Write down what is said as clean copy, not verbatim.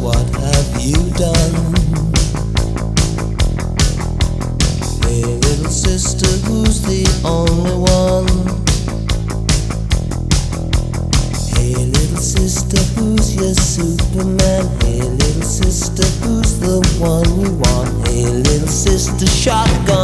what have you done? Hey little sister, who's the only one? Hey little sister, who's your Superman? Hey little sister, who's the one you want? Hey little sister, shotgun.